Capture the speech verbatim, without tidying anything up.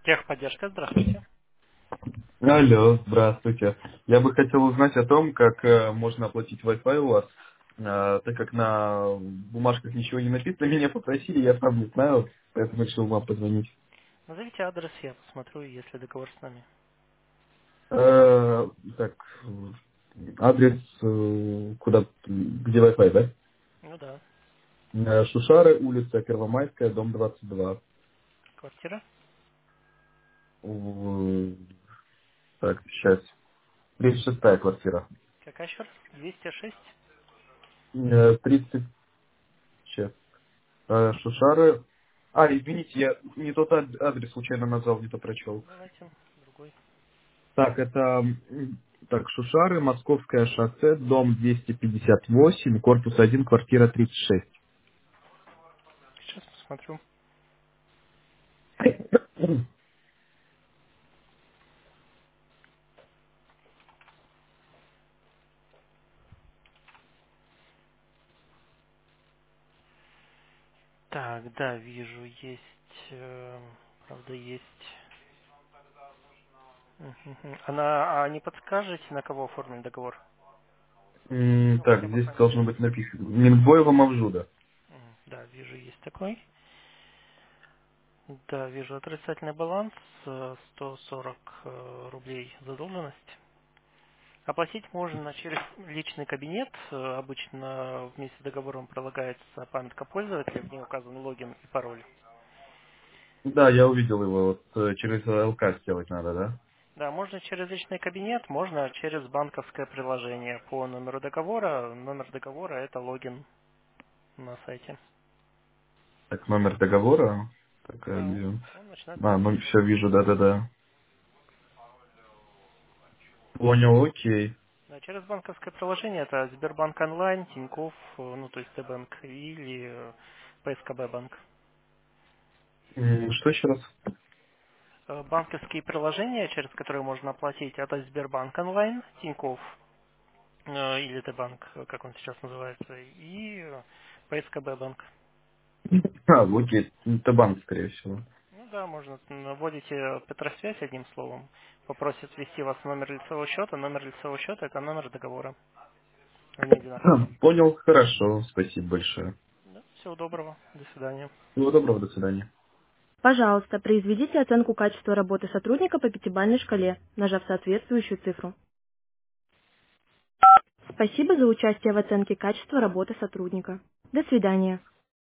Техподдержка, здравствуйте. Алло, здравствуйте. Я бы хотел узнать о том, как э, можно оплатить Wi-Fi у вас, Э, так как на бумажках ничего не написано, меня попросили, я сам не знаю, поэтому решил вам позвонить. Назовите адрес, я посмотрю, если договор с нами. Э, так, э, адрес, э, куда, где Wi-Fi, да? Ну да. Э, Шушары, улица Первомайская, дом двадцать два. Квартира. В- Так, сейчас, тридцать шестая квартира. Какая еще раз? двести шесть. Э, тридцать, сейчас, э, Шушары. А, извините, я не тот ад- адрес случайно назвал, не то прочел. Давайте другой. Так, это м, так, Шушары, Московское шоссе, дом двести пятьдесят восемь, корпус один, квартира тридцать шесть. Сейчас посмотрю. Так, да, вижу, есть, э, правда, есть. Мгм. Она, а не подскажете, на кого оформлен договор? М, Ну, Так, хотя бы здесь должно фамилию. быть написано. Минбоева Мавжуда. М, Да, вижу, есть такой. Да, вижу отрицательный баланс, э, сто сорок э, рублей задолженность. Оплатить можно через личный кабинет. Э, Обычно вместе с договором прилагается памятка пользователя, в ней указан логин и пароль. Да, я увидел его. Вот э, через ЛК сделать надо, да? Да, можно через личный кабинет, можно через банковское приложение по номеру договора. Номер договора– это логин на сайте. Так, номер договора. Так, э, Да, где он? он начинается А, с ну нуля. все вижу, да-да-да. Понял, окей. Да, через банковское приложение это Сбербанк онлайн, Тинькофф, э, ну то есть Т-банк или э, П С К Б банк. М, Что еще раз? Э, Банковские приложения, через которые можно оплатить, это Сбербанк онлайн, Тинькофф э, или Т-банк, э, как он сейчас называется, и э, П С К Б банк. А, окей. Это банк, скорее всего. Ну да, можно. Вводите Петросвязь одним словом, попросят ввести вас номер лицевого счета. Номер лицевого счета– это номер договора. Они одинаковые. Понял, хорошо. Спасибо большое. Да, всего доброго. До свидания. Всего доброго, до свидания. Пожалуйста, произведите оценку качества работы сотрудника по пятибалльной шкале, нажав соответствующую цифру. Спасибо за участие в оценке качества работы сотрудника. До свидания.